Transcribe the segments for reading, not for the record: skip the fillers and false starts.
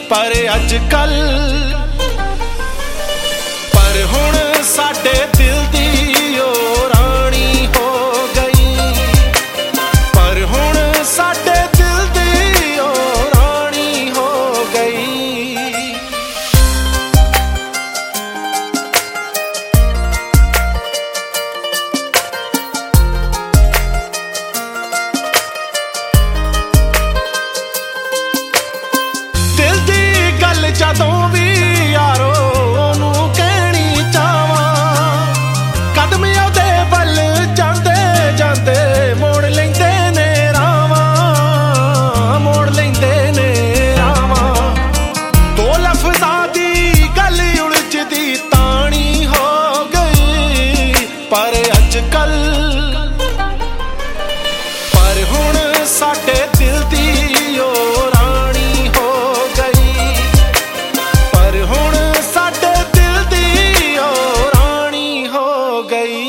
पर अजकल पर हुण साडे दिल दी ओ रानी हो गई, पर हुण साडे दिल दी ओ रानी हो गई। दिल दी गल जदों भी यारो ओनू कहनी चावां, कदम ओदे वल जांदे जांदे मोड़ लैंदे ने रावां, मोड़ लैंदे ने रावां। दो लफ्ज़ां दी गल उलझदी ताणी हो गई, पर अजकल पर हुण साडे दिल दी ओ रानी हो गई, पर हुण साडे दिल दी ओ रानी हो गई।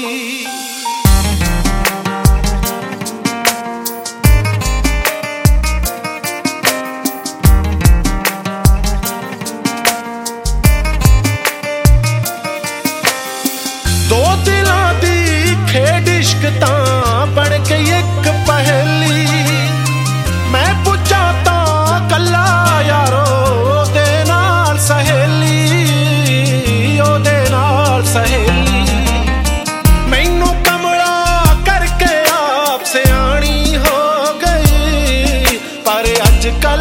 दो दिलां दी खेड इश्क तां बन गई एक पहेली, मैं पुछां तां कल्ला यारो ओदे नाल सहेली, ओदे नाल सहेली। मैनू कमला करके आप सियाणी हो गई, पर अजकल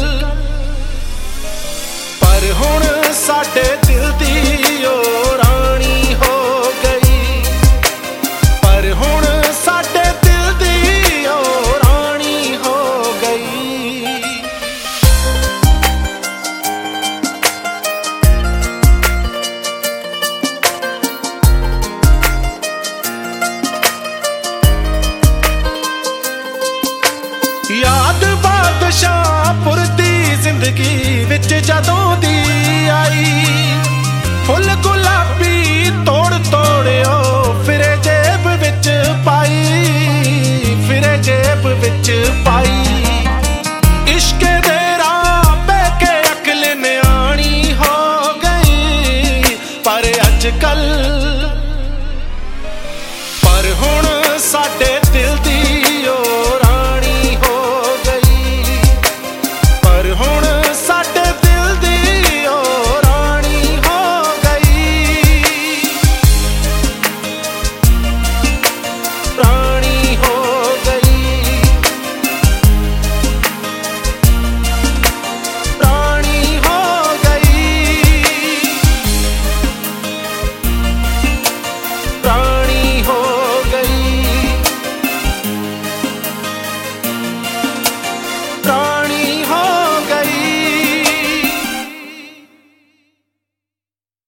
पर हुण साडे दिल दी ओ रानी हो गई, पर हुण साडे दिल दी ओ रानी हो गई। याद बादशाहपुर दी जिंदगी विच जदों